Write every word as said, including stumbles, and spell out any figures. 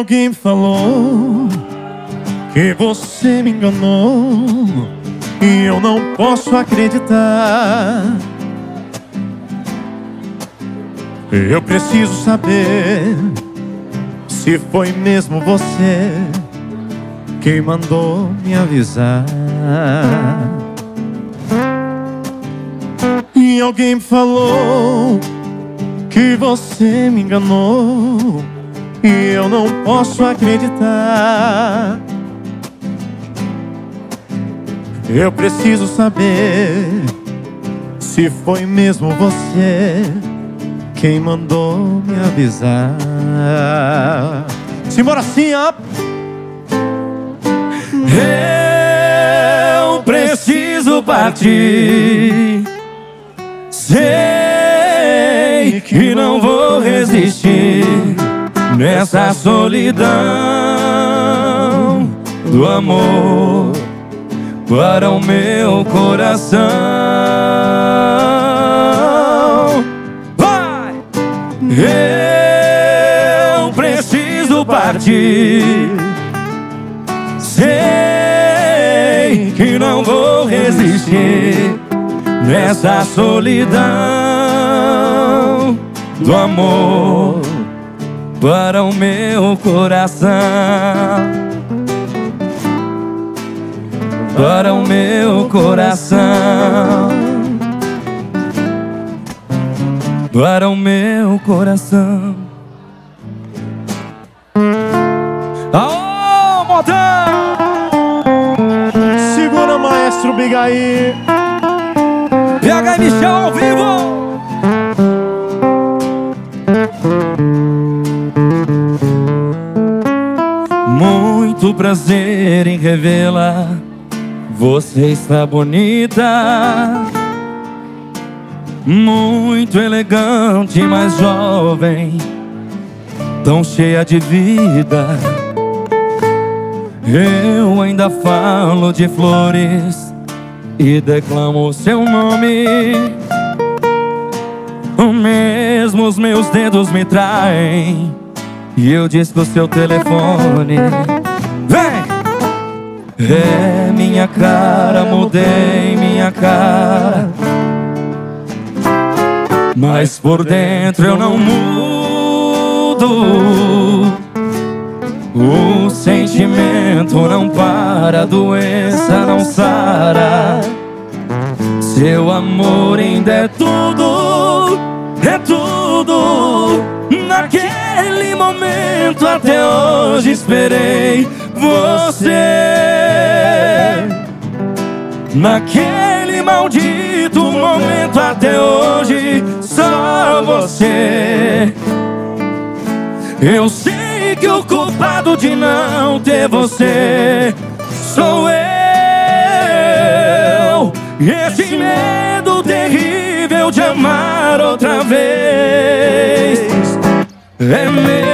alguém falou que você me enganou e eu não posso acreditar. Eu preciso saber se foi mesmo você quem mandou me avisar. E alguém falou que você me enganou e eu não posso acreditar. Eu preciso saber se foi mesmo você quem mandou me avisar. Simbora assim, ó. Eu preciso partir. Sei que não vou resistir nessa solidão do amor para o meu coração. Vai! Eu preciso partir. Sei que não vou resistir nessa solidão do amor para o meu coração, para o meu coração, para o meu coração. Aô, Modão! Segura, maestro Bigaí. P H e Michel ao vivo. Muito prazer em revê-la. Você está bonita, muito elegante, mas jovem, tão cheia de vida. Eu ainda falo de flores e declamo seu nome. Mesmo os meus dedos me traem e eu disco o seu telefone. Vem! É minha cara, mudei minha cara, mas por dentro eu não mudo. O sentimento não para, a doença não sara. Seu amor ainda é tudo, é tudo. Naquele momento até hoje esperei você. Naquele maldito momento até hoje só você. Eu sei que o culpado de não ter você sou eu. Esse medo terrível de amar outra vez é meu.